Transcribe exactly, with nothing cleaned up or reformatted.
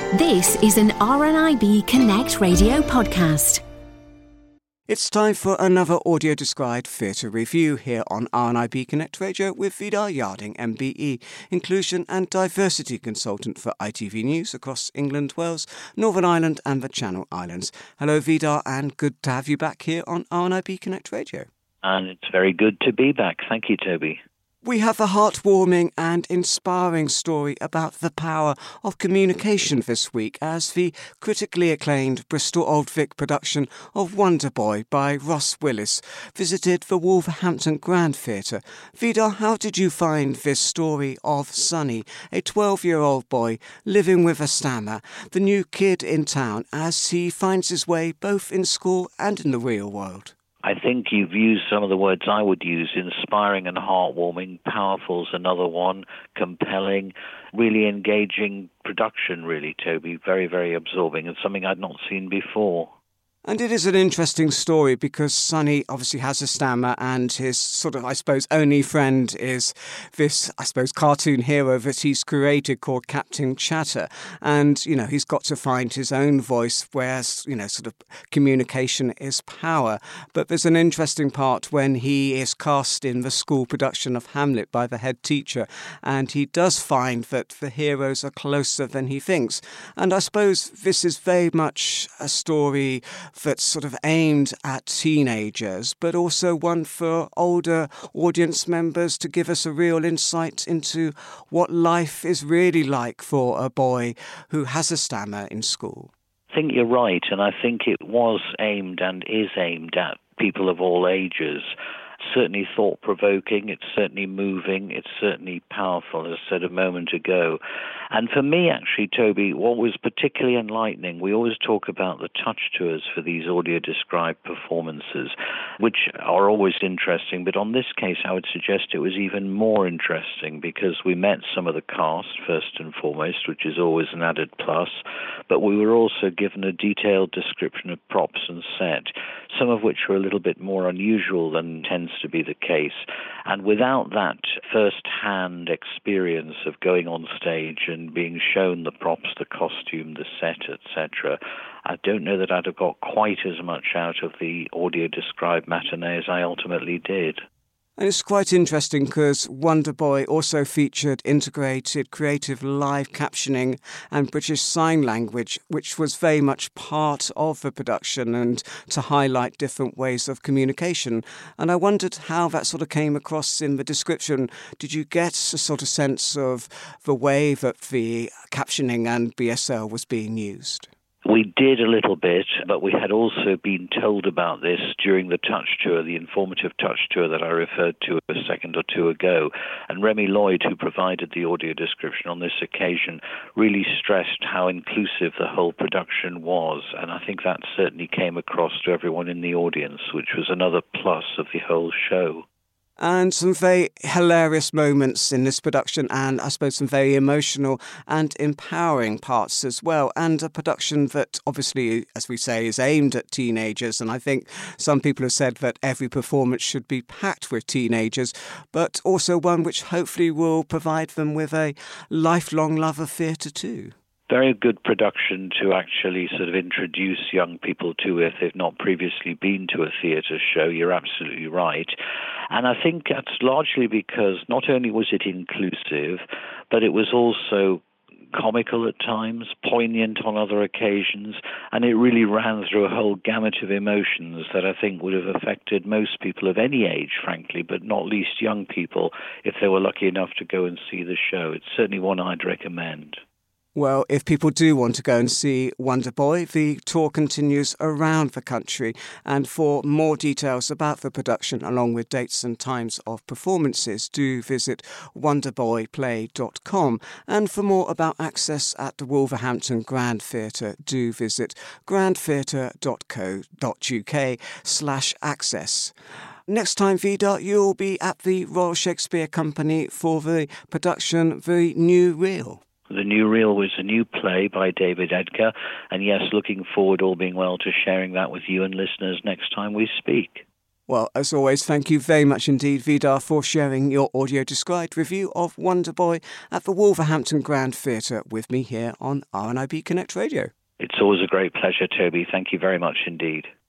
This is an R N I B Connect radio podcast. It's time for another audio-described theatre review here on R N I B Connect Radio with Vidar Yarding, M B E, Inclusion and Diversity Consultant for I T V News across England, Wales, Northern Ireland and the Channel Islands. Hello Vidar, and good to have you back here on R N I B Connect Radio. And it's very good to be back. Thank you, Toby. We have a heartwarming and inspiring story about the power of communication this week as the critically acclaimed Bristol Old Vic production of Wonder Boy by Ross Willis visited the Wolverhampton Grand Theatre. Vidar, how did you find this story of Sonny, a twelve-year-old boy living with a stammer, the new kid in town as he finds his way both in school and in the real world? I think you've used some of the words I would use: inspiring and heartwarming. Powerful is another one. Compelling, really engaging production, really, Toby. Very, very absorbing, and something I'd not seen before. And it is an interesting story because Sonny obviously has a stammer and his sort of, I suppose, only friend is this, I suppose, cartoon hero that he's created called Captain Chatter. And, you know, he's got to find his own voice, whereas, you know, sort of communication is power. But there's an interesting part when he is cast in the school production of Hamlet by the head teacher, and he does find that the heroes are closer than he thinks. And I suppose this is very much a story that's sort of aimed at teenagers, but also one for older audience members to give us a real insight into what life is really like for a boy who has a stammer in school. I think you're right, and I think it was aimed and is aimed at people of all ages. Certainly thought-provoking, it's certainly moving, it's certainly powerful, as I said a moment ago. And for me, actually, Toby, what was particularly enlightening, we always talk about the touch tours for these audio-described performances, which are always interesting, but on this case, I would suggest it was even more interesting because we met some of the cast, first and foremost, which is always an added plus, but we were also given a detailed description of props and set, some of which were a little bit more unusual than tends to be the case. And without that first-hand experience of going on stage and being shown the props, the costume, the set, et cetera, I don't know that I'd have got quite as much out of the audio-described matinee as I ultimately did. And it's quite interesting because Wonder Boy also featured integrated creative live captioning and British Sign Language, which was very much part of the production and to highlight different ways of communication. And I wondered how that sort of came across in the description. Did you get a sort of sense of the way that the captioning and B S L was being used? We did a little bit, but we had also been told about this during the touch tour, the informative touch tour that I referred to a second or two ago. And Remy Lloyd, who provided the audio description on this occasion, really stressed how inclusive the whole production was. And I think that certainly came across to everyone in the audience, which was another plus of the whole show. And some very hilarious moments in this production, and I suppose some very emotional and empowering parts as well. And a production that obviously, as we say, is aimed at teenagers. And I think some people have said that every performance should be packed with teenagers, but also one which hopefully will provide them with a lifelong love of theatre too. Very good production to actually sort of introduce young people to if they've not previously been to a theatre show. You're absolutely right. And I think that's largely because not only was it inclusive, but it was also comical at times, poignant on other occasions, and it really ran through a whole gamut of emotions that I think would have affected most people of any age, frankly, but not least young people if they were lucky enough to go and see the show. It's certainly one I'd recommend. Well, if people do want to go and see Wonder Boy, the tour continues around the country. And for more details about the production, along with dates and times of performances, do visit wonder boy play dot com. And for more about access at the Wolverhampton Grand Theatre, do visit grandtheatre dot co dot uk slash access. Next time, Vidar, you'll be at the Royal Shakespeare Company for the production The New Reel. The New Reel was a new play by David Edgar, and yes, looking forward, all being well, to sharing that with you and listeners next time we speak. Well, as always, thank you very much indeed, Vidar, for sharing your audio-described review of Wonder Boy at the Wolverhampton Grand Theatre with me here on R N I B Connect Radio. It's always a great pleasure, Toby. Thank you very much indeed.